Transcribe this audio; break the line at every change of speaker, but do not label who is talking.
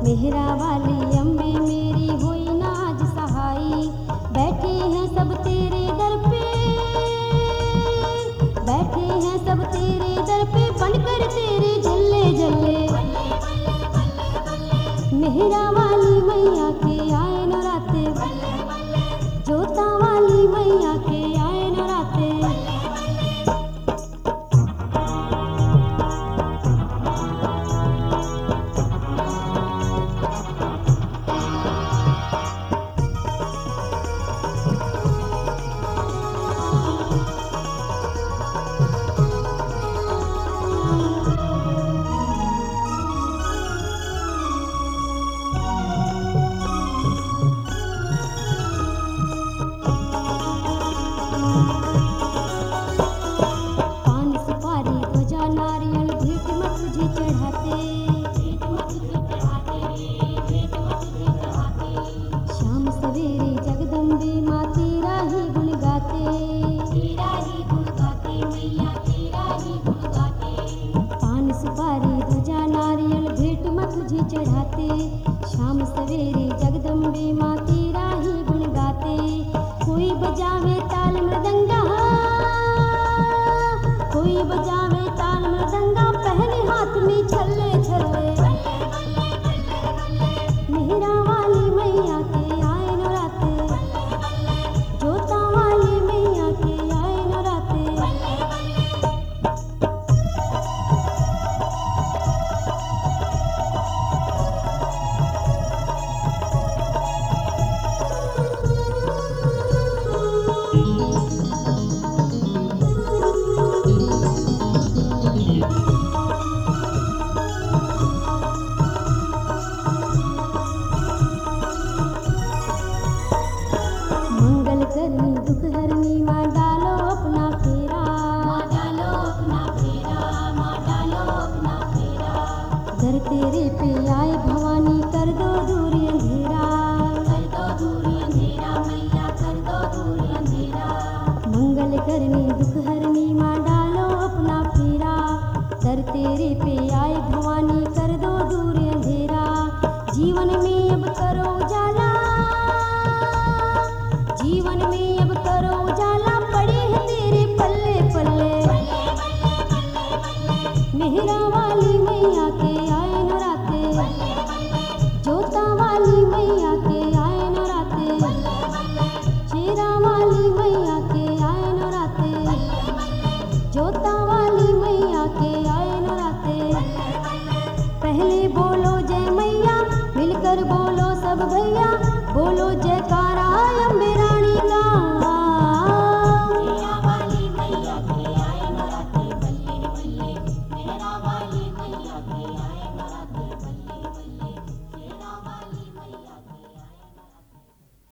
मेहरा वाली अम्बे मेरी हुई नाज सहाई, बैठे हैं सब तेरे दर पे, बैठे हैं सब तेरे दर पे, बनकर तेरे झल्ले झल्ले। मेहरा वाली मैया के आए नराते, जोता वाली मैया के आए नराते। शाम सवेरे जगदम्बे माँ तेरा ही गुण गाते, तेरा ही गुण गाते मैया तेरा ही गुण गाते। पान सुपारी ध्वजा नारियल भेंट माँ तुझे चढ़ाते, शाम सवेरे जगदम्बे माँ तेरा ही गुण गाते। कोई बजावे ताल मृदंगा, कोई बजावे ताल मृदंगा, पहने हाथ में छल्ले छल्ले। मेहरा वाली मैया के आए नराते, जोता वाली मैया के आए नराते। मंगल करनी दुख हरनी माँ डालो अपना फेरा, माँ डालो अपना फेरा, माँ डालो अपना फेरा। दर तेरे पे आए भवानी कर दो दूर अंधेरा, कर दो दूर अंधेरा मैया कर दो दूर अंधेरा। मंगल करनी दुख हरनी माँ डालो अपना फेरा, दर तेरे पे आए भवानी कर दो दूर अंधेरा। जीवन में अब करो उजाला, जीवन में अब करो उजाला, पड़े हैं तेरे पल्ले पल्ले। मेहरा वाली मैया के आए नराते, जोता वाली मैया के आए नराते, शेरा वाली मैया के आए नराते, जोता वाली मैया के आए नराते। पहले बोलो जय मैया, मिलकर बोलो सब भैया, बोलो जयकारा अम्बेरा।